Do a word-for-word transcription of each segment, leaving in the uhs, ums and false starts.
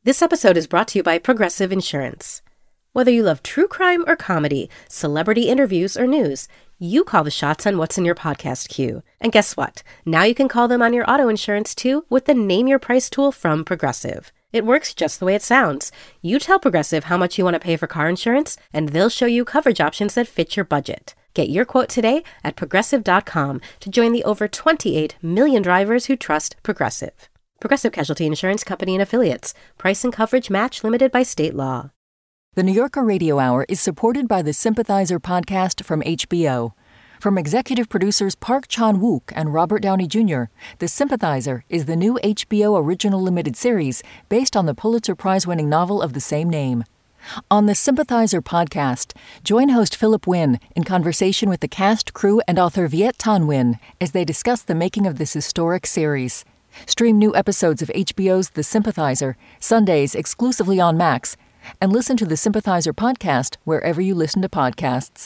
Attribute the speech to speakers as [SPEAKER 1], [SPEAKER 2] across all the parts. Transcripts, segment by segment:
[SPEAKER 1] This episode is brought to you by Progressive Insurance. Whether you love true crime or comedy, celebrity interviews or news, you call the shots on what's in your podcast queue. And guess what? Now you can call them on your auto insurance too with the Name Your Price tool from Progressive. It works just the way it sounds. You tell Progressive how much you want to pay for car insurance, and they'll show you coverage options that fit your budget. Get your quote today at progressive dot com to join the over twenty-eight million drivers who trust Progressive. Progressive Casualty Insurance Company and Affiliates. Price and coverage match limited by state law.
[SPEAKER 2] The New Yorker Radio Hour is supported by the Sympathizer podcast from H B O. From executive producers Park Chan-wook and Robert Downey Junior, The Sympathizer is the new H B O original limited series based on the Pulitzer Prize-winning novel of the same name. On the Sympathizer podcast, join host Philip Wynn in conversation with the cast, crew, and author Viet Thanh Nguyen as they discuss the making of this historic series. Stream new episodes of H B O's The Sympathizer, Sundays exclusively on Max, and listen to the Sympathizer podcast wherever you listen to podcasts.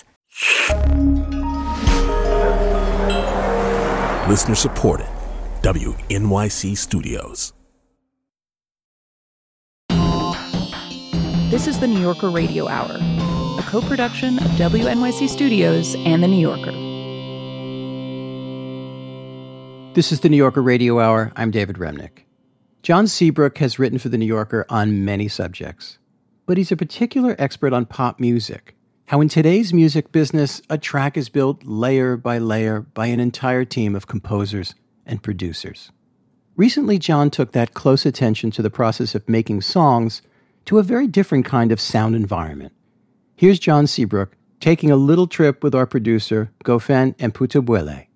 [SPEAKER 3] Listener supported. W N Y C Studios.
[SPEAKER 4] This is the New Yorker Radio Hour, a co-production of W N Y C Studios and The New Yorker.
[SPEAKER 5] This is the New Yorker Radio Hour. I'm David Remnick. John Seabrook has written for The New Yorker on many subjects, but he's a particular expert on pop music. How in today's music business, a track is built layer by layer by an entire team of composers and producers. Recently, John took that close attention to the process of making songs to a very different kind of sound environment. Here's John Seabrook taking a little trip with our producer, Gofen Mputubwele.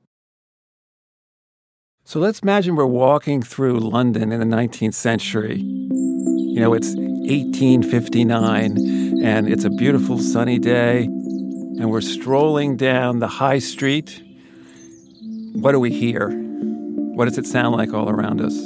[SPEAKER 6] So let's imagine we're walking through London in the nineteenth century. You know, it's eighteen fifty-nine, and it's a beautiful sunny day, and we're strolling down the high street. What do we hear? What does it sound like all around us?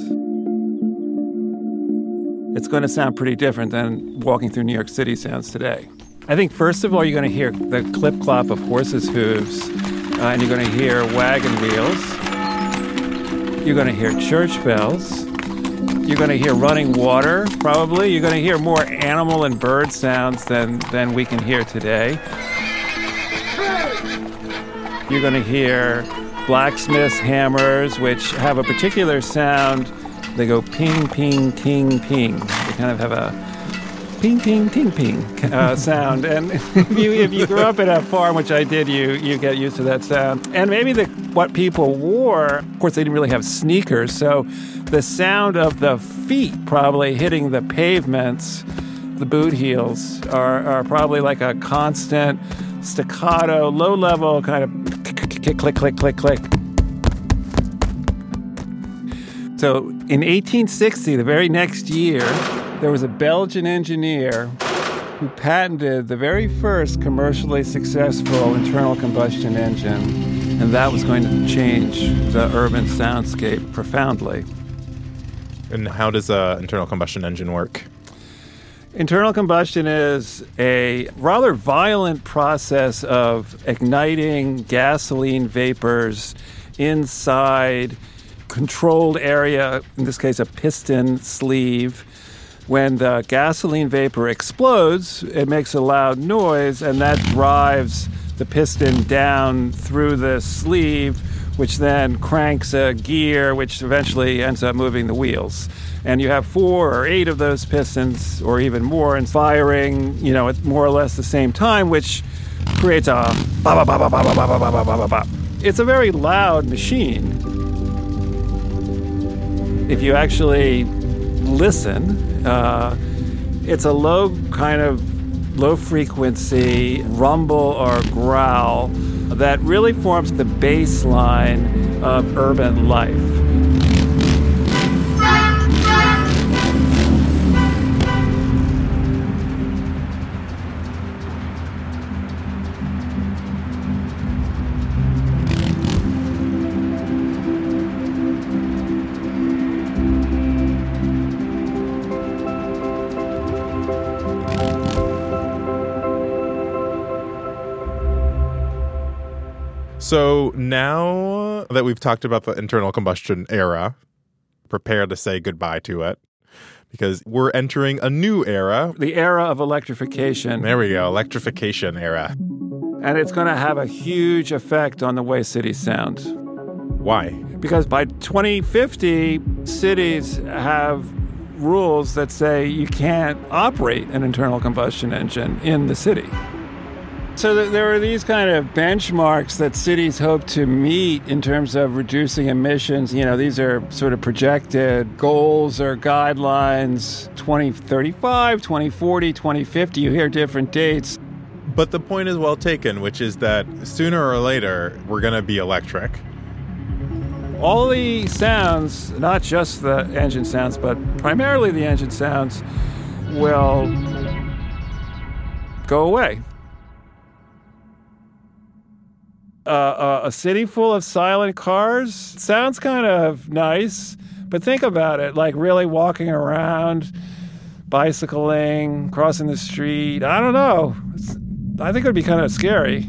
[SPEAKER 6] It's going to sound pretty different than walking through New York City sounds today. I think, first of all, you're going to hear the clip-clop of horses' hooves, uh, and you're going to hear wagon wheels. You're going to hear church bells. You're going to hear running water, probably. You're going to hear more animal and bird sounds than, than we can hear today. You're going to hear blacksmiths' hammers, which have a particular sound. They go ping, ping, ting, ping. They kind of have a ping, ping, ting, ping uh, sound. And if you if you grew up in a farm, which I did, you you get used to that sound. And maybe the what people wore, of course, they didn't really have sneakers, so the sound of the feet probably hitting the pavements, the boot heels, are, are probably like a constant staccato, low-level kind of click, click, click, click, click. So in eighteen sixty, the very next year, there was a Belgian engineer who patented the very first commercially successful internal combustion engine, and that was going to change the urban soundscape profoundly.
[SPEAKER 7] And how does an internal combustion engine work?
[SPEAKER 6] Internal combustion is a rather violent process of igniting gasoline vapors inside controlled area, in this case a piston sleeve. When the gasoline vapor explodes, it makes a loud noise, and that drives the piston down through the sleeve, which then cranks a gear, which eventually ends up moving the wheels. And you have four or eight of those pistons, or even more, and firing, you know, at more or less the same time, which creates a ba ba ba ba ba ba ba ba ba ba ba ba. It's a very loud machine. If you actually listen, uh, it's a low kind of low frequency rumble or growl that really forms the baseline of urban life.
[SPEAKER 7] So now that we've talked about the internal combustion era, prepare to say goodbye to it, because we're entering a new era.
[SPEAKER 6] The era of electrification.
[SPEAKER 7] There we go, electrification era.
[SPEAKER 6] And it's going to have a huge effect on the way cities sound.
[SPEAKER 7] Why?
[SPEAKER 6] Because by twenty fifty, cities have rules that say you can't operate an internal combustion engine in the city. So th- there are these kind of benchmarks that cities hope to meet in terms of reducing emissions. You know, these are sort of projected goals or guidelines, twenty thirty-five, twenty forty, twenty fifty. You hear different dates.
[SPEAKER 7] But the point is well taken, which is that sooner or later, we're going to be electric.
[SPEAKER 6] All the sounds, not just the engine sounds, but primarily the engine sounds, will go away. Uh, uh, a city full of silent cars sounds kind of nice, but think about it, like really walking around, bicycling, crossing the street. I don't know. It's, I think it would be kind of scary.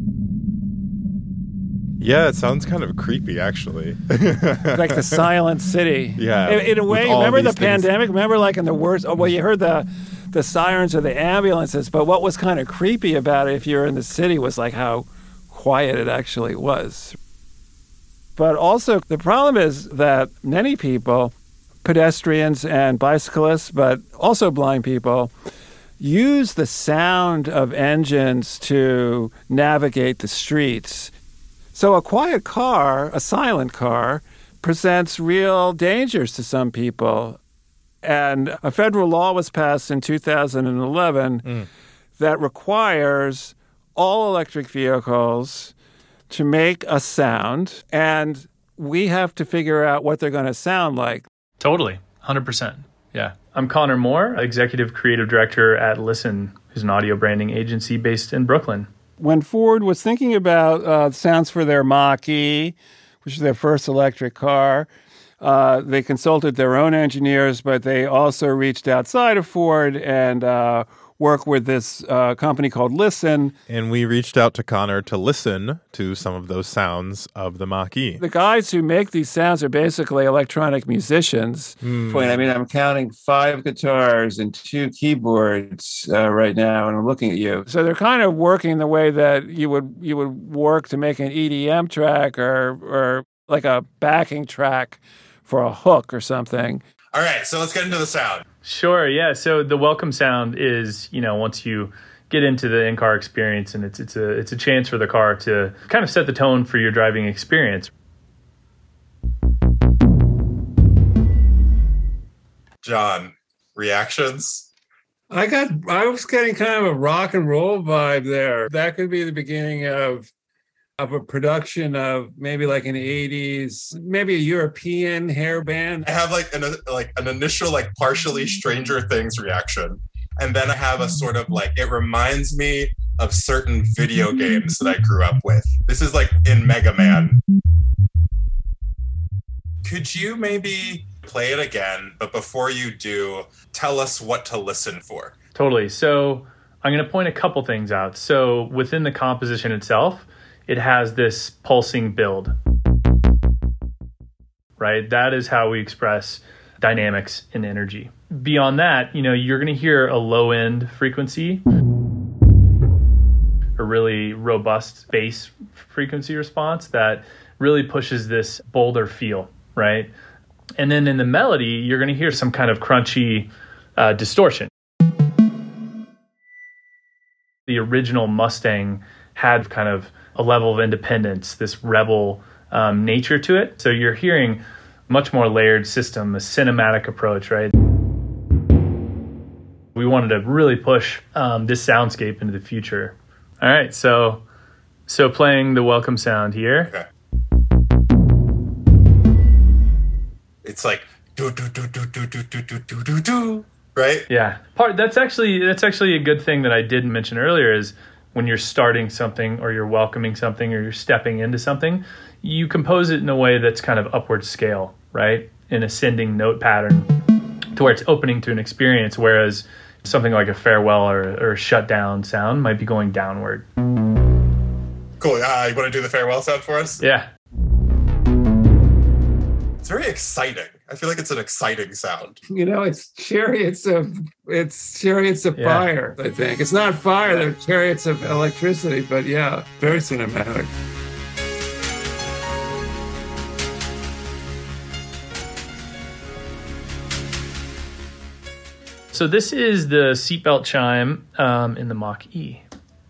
[SPEAKER 7] Yeah, it sounds kind of creepy, actually.
[SPEAKER 6] Like the silent city.
[SPEAKER 7] Yeah.
[SPEAKER 6] In, in a way, remember the
[SPEAKER 7] things.
[SPEAKER 6] pandemic? Remember, like in the worst. Oh, well, you heard the the sirens of the ambulances, but what was kind of creepy about it, if you were in the city, was like how quiet it actually was. But also, the problem is that many people, pedestrians and bicyclists, but also blind people, use the sound of engines to navigate the streets. So a quiet car, a silent car, presents real dangers to some people. And a federal law was passed in two thousand eleven mm. that requires all electric vehicles to make a sound, and we have to figure out what they're going to sound like.
[SPEAKER 8] Totally, one hundred percent. Yeah. I'm Connor Moore, Executive Creative Director at Listen, who's an audio branding agency based in Brooklyn.
[SPEAKER 6] When Ford was thinking about uh, sounds for their Mach-E, which is their first electric car, uh, they consulted their own engineers, but they also reached outside of Ford and uh, worked with this uh, company called Listen.
[SPEAKER 7] And we reached out to Connor to listen to some of those sounds of the Mach-E.
[SPEAKER 6] The guys who make these sounds are basically electronic musicians.
[SPEAKER 7] Mm.
[SPEAKER 6] Point. I mean, I'm counting five guitars and two keyboards uh, right now, and I'm looking at you. So they're kind of working the way that you would you would work to make an E D M track or or like a backing track for a hook or something.
[SPEAKER 9] All right, so let's get into the sound.
[SPEAKER 8] Sure, yeah. So the welcome sound is, you know, once you get into the in-car experience, and it's it's a it's a chance for the car to kind of set the tone for your driving experience.
[SPEAKER 9] John, reactions?
[SPEAKER 6] I got I was getting kind of a rock and roll vibe there. That could be the beginning of of a production of maybe like an eighties, maybe a European hair band.
[SPEAKER 9] I have like an like an initial like partially Stranger Things reaction. And then I have a sort of like, it reminds me of certain video games that I grew up with. This is like in Mega Man. Could you maybe play it again, but before you do, tell us what to listen for?
[SPEAKER 8] Totally. So I'm going to point a couple things out. So within the composition itself, it has this pulsing build, right? That is how we express dynamics and energy. Beyond that, you know, you're going to hear a low end frequency, a really robust bass frequency response that really pushes this bolder feel, right? And then in the melody, you're going to hear some kind of crunchy uh, distortion. The original Mustang had kind of a level of independence, this rebel um, nature to it. So you're hearing much more layered system, a cinematic approach, right? We wanted to really push um, this soundscape into the future. All right, so so playing the welcome sound here.
[SPEAKER 9] Okay. It's like do do do do do do do do do do do, right?
[SPEAKER 8] Yeah. Part that's actually that's actually a good thing that I didn't mention earlier is when you're starting something or you're welcoming something or you're stepping into something, you compose it in a way that's kind of upward scale, right? An ascending note pattern to where it's opening to an experience, whereas something like a farewell or, or a shutdown sound might be going downward.
[SPEAKER 9] Cool. Uh, you want to do the farewell sound for us?
[SPEAKER 8] Yeah.
[SPEAKER 9] It's very exciting. I feel like it's an exciting sound.
[SPEAKER 10] You know, it's chariots of it's chariots of
[SPEAKER 8] Yeah.
[SPEAKER 10] fire, I think. It's not fire, they're chariots of electricity, but yeah, very cinematic.
[SPEAKER 8] So this is the seatbelt chime um, in the Mach-E.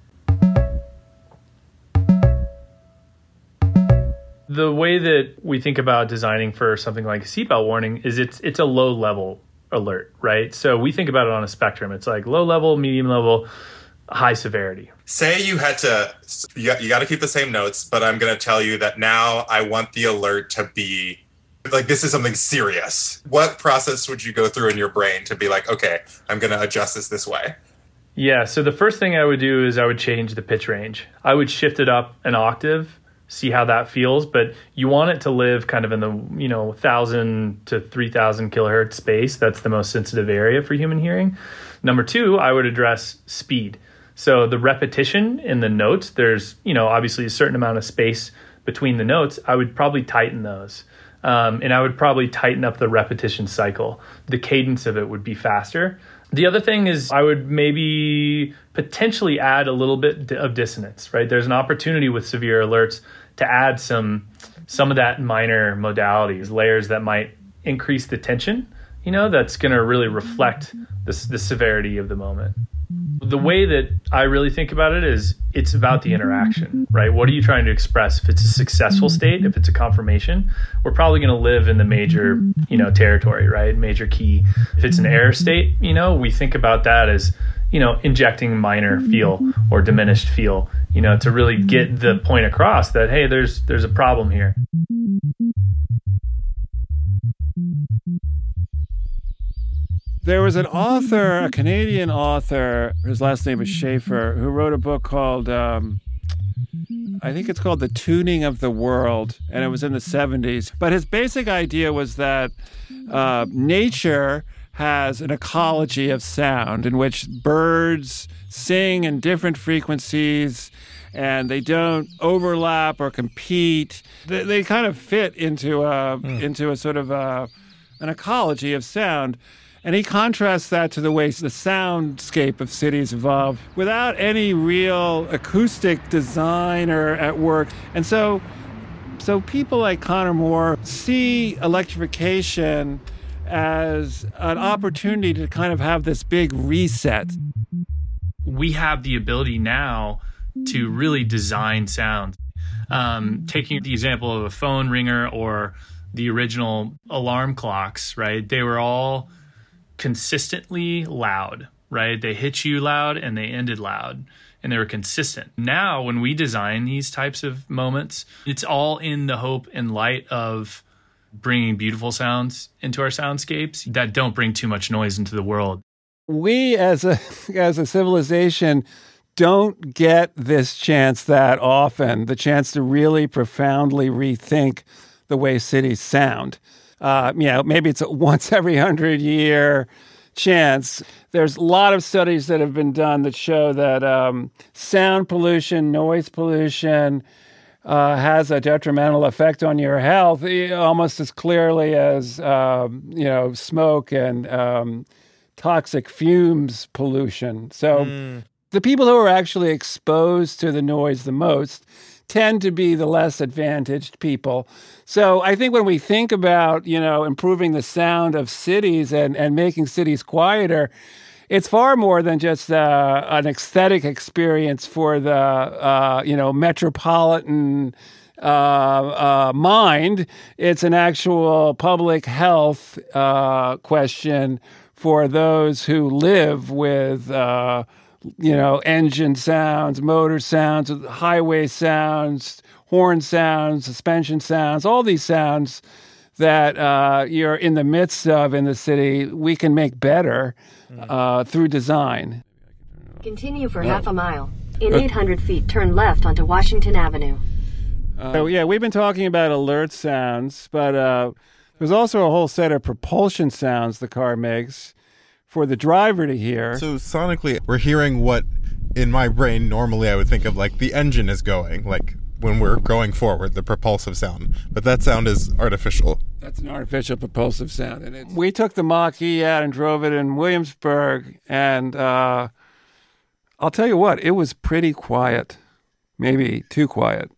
[SPEAKER 8] The way that we think about designing for something like a seatbelt warning is it's it's a low level alert, right? So we think about it on a spectrum. It's like low level, medium level, high severity.
[SPEAKER 9] Say you had to, you got, you got to keep the same notes, but I'm going to tell you that now I want the alert to be like, this is something serious. What process would you go through in your brain to be like, okay, I'm going to adjust this this way?
[SPEAKER 8] Yeah, so the first thing I would do is I would change the pitch range. I would shift it up an octave, see how that feels, but you want it to live kind of in the, you know, one thousand to three thousand kilohertz space. That's the most sensitive area for human hearing. Number two, I would address speed. So the repetition in the notes, there's, you know, obviously a certain amount of space between the notes. I would probably tighten those. Um, and I would probably tighten up the repetition cycle. The cadence of it would be faster. The other thing is I would maybe potentially add a little bit of dissonance, right? There's an opportunity with severe alerts to add some some of that minor modalities, layers that might increase the tension, you know, that's going to really reflect the, the severity of the moment. The way that I really think about it is it's about the interaction, right? What are you trying to express? If it's a successful state, if it's a confirmation, we're probably going to live in the major, you know, territory, right? Major key. If it's an error state, you know, we think about that as, you know, injecting minor feel or diminished feel, you know, to really get the point across that, hey, there's there's a problem here.
[SPEAKER 6] There was an author, a Canadian author, his last name is Schaefer, who wrote a book called, um, I think it's called The Tuning of the World, and it was in the seventies. But his basic idea was that uh, nature has an ecology of sound in which birds sing in different frequencies and they don't overlap or compete. They, they kind of fit into a, mm. into a sort of a, an ecology of sound. And he contrasts that to the way the soundscape of cities evolved without any real acoustic design or at work. And so so people like Connor Moore see electrification as an opportunity to kind of have this big reset.
[SPEAKER 8] We have the ability now to really design sound. Um, taking the example of a phone ringer or the original alarm clocks, right? They were all consistently loud, right? They hit you loud and they ended loud and they were consistent. Now, when we design these types of moments, it's all in the hope and light of bringing beautiful sounds into our soundscapes that don't bring too much noise into the world.
[SPEAKER 6] We as a as a civilization don't get this chance that often, the chance to really profoundly rethink the way cities sound. Uh, you know, maybe it's a once every hundred year chance. There's a lot of studies that have been done that show that um, sound pollution, noise pollution uh, has a detrimental effect on your health almost as clearly as, um, you know, smoke and um, toxic fumes pollution. So mm. the people who are actually exposed to the noise the most tend to be the less advantaged people. So I think when we think about, you know, improving the sound of cities and, and making cities quieter, it's far more than just uh, an aesthetic experience for the, uh, you know, metropolitan uh, uh, mind. It's an actual public health uh, question for those who live with uh you know, engine sounds, motor sounds, highway sounds, horn sounds, suspension sounds, all these sounds that uh, you're in the midst of in the city, we can make better uh, through design.
[SPEAKER 11] Continue for half a mile. In eight hundred feet, turn left onto Washington Avenue.
[SPEAKER 6] Uh, so, yeah, we've been talking about alert sounds, but uh, there's also a whole set of propulsion sounds the car makes for the driver to hear.
[SPEAKER 7] So sonically, we're hearing what in my brain normally I would think of like the engine is going, like when we're going forward, the propulsive sound. But that sound is artificial.
[SPEAKER 10] That's an artificial propulsive sound, and it's
[SPEAKER 6] We took the Mach-E out and drove it in Williamsburg, and uh, I'll tell you what, it was pretty quiet. Maybe too quiet.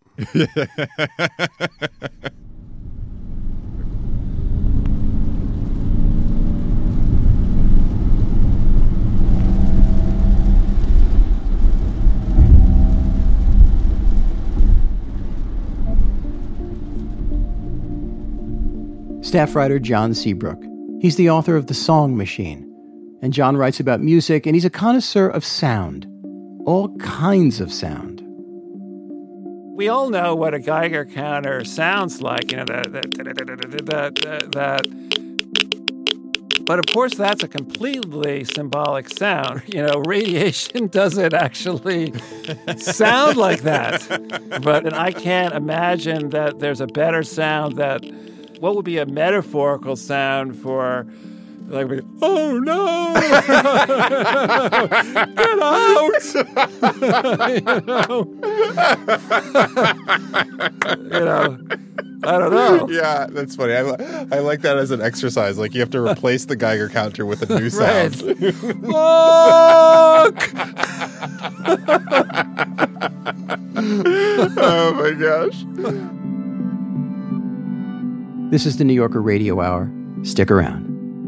[SPEAKER 5] Staff writer John Seabrook. He's the author of The Song Machine. And John writes about music, and he's a connoisseur of sound. All kinds of sound.
[SPEAKER 6] We all know what a Geiger counter sounds like, you know, that, that, that, that, that. But of course, that's a completely symbolic sound. You know, radiation doesn't actually sound like that. But I can't imagine that there's a better sound that, what would be a metaphorical sound for, like, oh no, get out, you know, you know, I don't know.
[SPEAKER 7] Yeah, that's funny. I, I like that as an exercise. Like, you have to replace the Geiger counter with a new sound.
[SPEAKER 6] Look!
[SPEAKER 7] Oh my gosh.
[SPEAKER 5] This is the New Yorker Radio Hour. Stick around.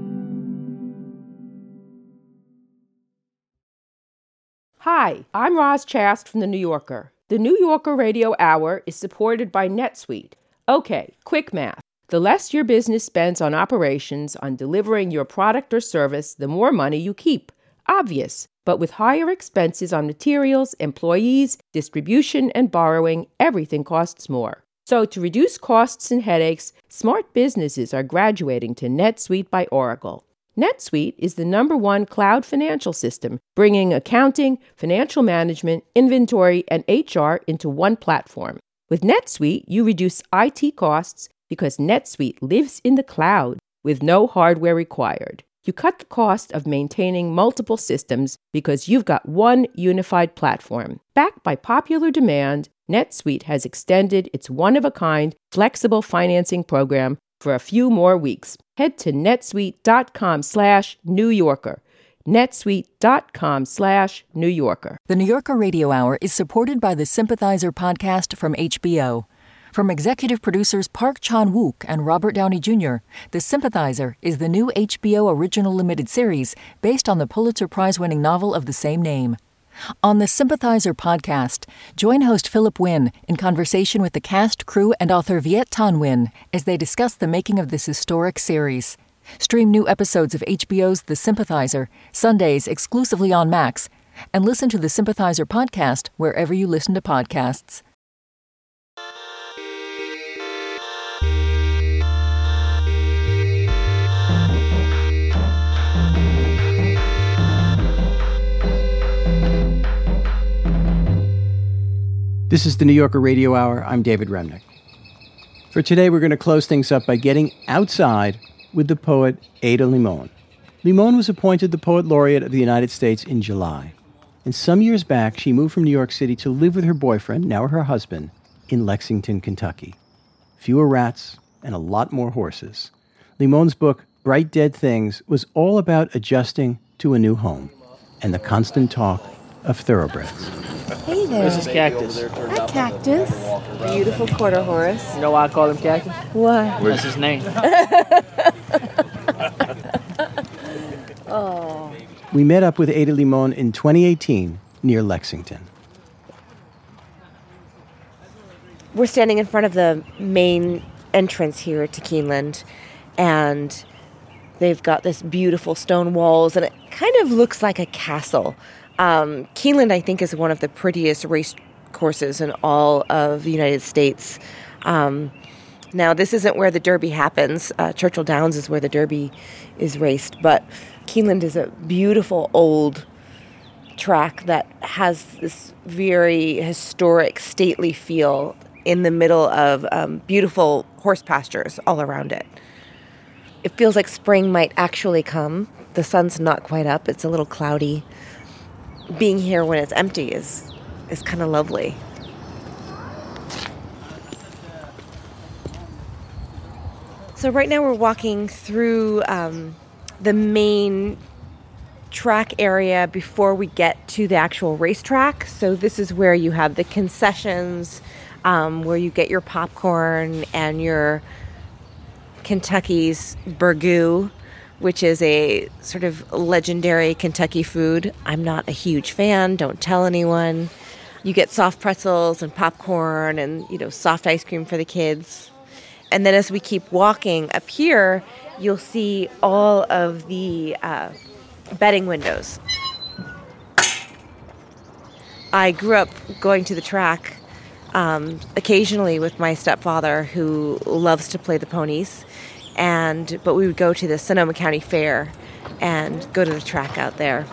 [SPEAKER 12] Hi, I'm Roz Chast from The New Yorker. The New Yorker Radio Hour is supported by NetSuite. Okay, quick math. The less your business spends on operations, on delivering your product or service, the more money you keep. Obvious. But with higher expenses on materials, employees, distribution, and borrowing, everything costs more. So to reduce costs and headaches, smart businesses are graduating to NetSuite by Oracle. NetSuite is the number one cloud financial system, bringing accounting, financial management, inventory, and H R into one platform. With NetSuite, you reduce I T costs because NetSuite lives in the cloud with no hardware required. You cut the cost of maintaining multiple systems because you've got one unified platform. Backed by popular demand, NetSuite has extended its one-of-a-kind flexible financing program for a few more weeks. Head to netsuite.com slash New Yorker. netsuite.com slash New Yorker.
[SPEAKER 2] The New Yorker Radio Hour is supported by the Sympathizer podcast from H B O. From executive producers Park Chan-wook and Robert Downey Junior, The Sympathizer is the new H B O original limited series based on the Pulitzer Prize-winning novel of the same name. On the Sympathizer podcast, join host Philip Wynn in conversation with the cast, crew, and author Viet Thanh Nguyen as they discuss the making of this historic series. Stream new episodes of H B O's The Sympathizer, Sundays exclusively on Max, and listen to the Sympathizer podcast wherever you listen to podcasts.
[SPEAKER 5] This is the New Yorker Radio Hour. I'm David Remnick. For today, we're going to close things up by getting outside with the poet Ada Limon. Limon was appointed the Poet Laureate of the United States in July. And some years back, she moved from New York City to live with her boyfriend, now her husband, in Lexington, Kentucky. Fewer rats and a lot more horses. Limon's book, Bright Dead Things, was all about adjusting to a new home and the constant talk of thoroughbreds.
[SPEAKER 13] Hey there.
[SPEAKER 14] This is Cactus.
[SPEAKER 13] Hi, Cactus. Beautiful quarter horse.
[SPEAKER 14] You know why I call him Cactus?
[SPEAKER 13] What?
[SPEAKER 14] That's his name.
[SPEAKER 13] Oh.
[SPEAKER 5] We met up with Ada Limon in twenty eighteen near Lexington.
[SPEAKER 13] We're standing in front of the main entrance here to Keeneland, and they've got this beautiful stone walls, and it kind of looks like a castle. Um, Keeneland, I think, is one of the prettiest race courses in all of the United States. Um, now, this isn't where the Derby happens. Uh, Churchill Downs is where the Derby is raced, but Keeneland is a beautiful old track that has this very historic, stately feel in the middle of um, beautiful horse pastures all around it. It feels like spring might actually come. The sun's not quite up. It's a little cloudy. Being here when it's empty is is kind of lovely. So right now we're walking through um, the main track area before we get to the actual racetrack. So this is where you have the concessions, um, where you get your popcorn and your Kentucky's burgoo, which is a sort of legendary Kentucky food. I'm not a huge fan, don't tell anyone. You get soft pretzels and popcorn and, you know, soft ice cream for the kids. And then as we keep walking up here, you'll see all of the uh, betting windows. I grew up going to the track um, occasionally with my stepfather, who loves to play the ponies. And but we would go to the Sonoma County Fair and go to the track out there.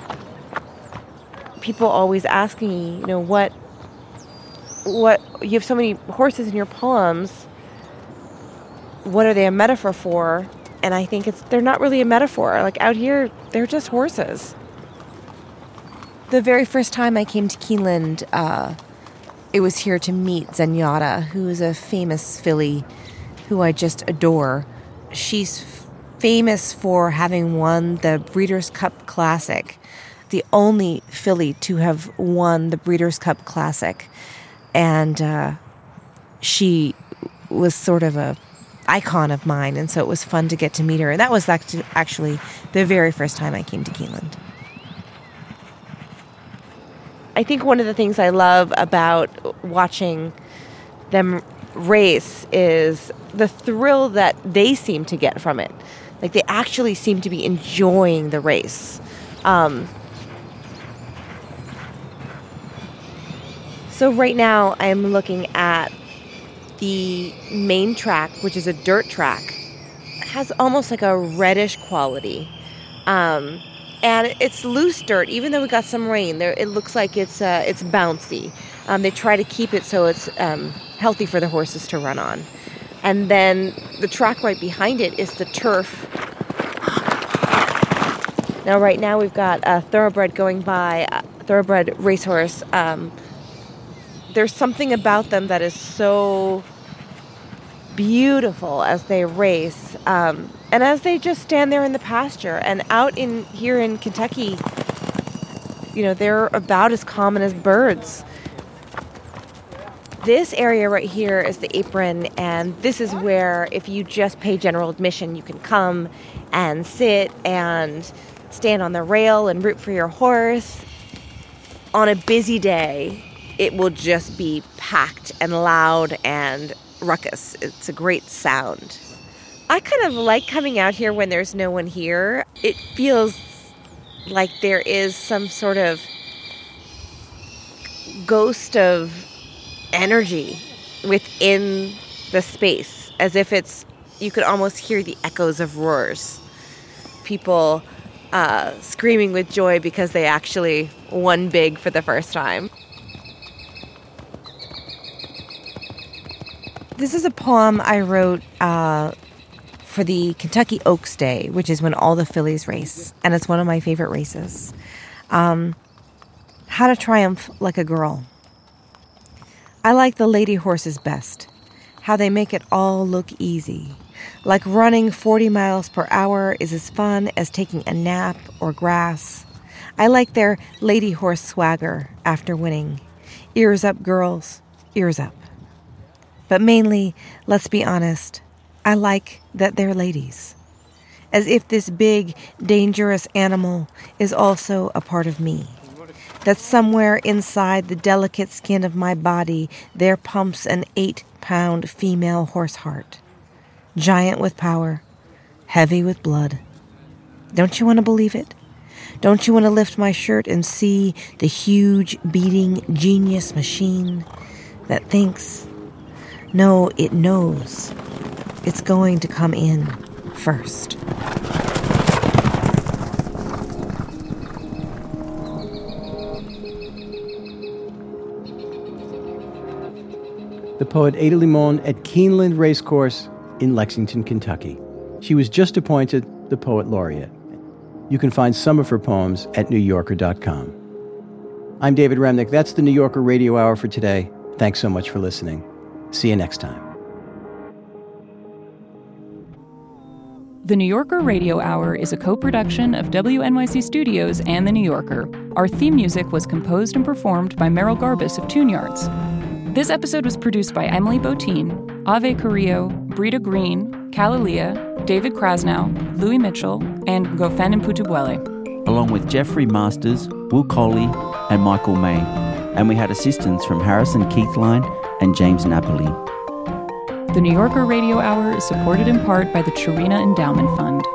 [SPEAKER 13] People always ask me, you know, what, what you have so many horses in your poems. What are they a metaphor for? And I think it's they're not really a metaphor. Like out here, they're just horses. The very first time I came to Keeneland, uh, it was here to meet Zenyatta, who is a famous filly who I just adore. She's f- famous for having won the Breeders' Cup Classic, the only filly to have won the Breeders' Cup Classic. And uh, she was sort of a icon of mine, and so it was fun to get to meet her. And that was actually the very first time I came to Keeneland. I think one of the things I love about watching them race is the thrill that they seem to get from it. Like, they actually seem to be enjoying the race. Um, so right now I'm looking at the main track, which is a dirt track. It has almost like a reddish quality. Um, and it's loose dirt, even though we got some rain. There, it looks like it's uh, it's bouncy. Um, they try to keep it so it's um, healthy for the horses to run on. And then the track right behind it is the turf. Now, right now we've got a thoroughbred going by, a thoroughbred racehorse. Um, there's something about them that is so beautiful as they race, um, and as they just stand there in the pasture. And out in here in Kentucky, you know, they're about as common as birds. This area right here is the apron, and this is where, if you just pay general admission, you can come and sit and stand on the rail and root for your horse. On a busy day, it will just be packed and loud and ruckus. It's a great sound. I kind of like coming out here when there's no one here. It feels like there is some sort of ghost of energy within the space, as if it's, you could almost hear the echoes of roars. People uh, screaming with joy because they actually won big for the first time. This is a poem I wrote uh, for the Kentucky Oaks Day, which is when all the fillies race, and it's one of my favorite races. Um, how to triumph like a girl. I like the lady horses best, how they make it all look easy. Like running forty miles per hour is as fun as taking a nap or grass. I like their lady horse swagger after winning. Ears up, girls, ears up. But mainly, let's be honest, I like that they're ladies. As if this big, dangerous animal is also a part of me. That somewhere inside the delicate skin of my body there pumps an eight-pound female horse heart. Giant with power, heavy with blood. Don't you want to believe it? Don't you want to lift my shirt and see the huge, beating genius machine that thinks, no, it knows it's going to come in first.
[SPEAKER 5] The poet Ada Limon at Keeneland Racecourse in Lexington, Kentucky. She was just appointed the Poet Laureate. You can find some of her poems at new yorker dot com. I'm David Remnick. That's the New Yorker Radio Hour for today. Thanks so much for listening. See you next time.
[SPEAKER 4] The New Yorker Radio Hour is a co-production of W N Y C Studios and The New Yorker. Our theme music was composed and performed by Merrill Garbus of Tune Yards. This episode was produced by Emily Botine, Ave Carrillo, Brita Green, Kalalia, David Krasnow, Louis Mitchell, and Gofen Mputubwele.
[SPEAKER 14] Along with Jeffrey Masters, Will Coley, and Michael May. And we had assistance from Harrison Keithline and James Napoli.
[SPEAKER 4] The New Yorker Radio Hour is supported in part by the Cherena Endowment Fund.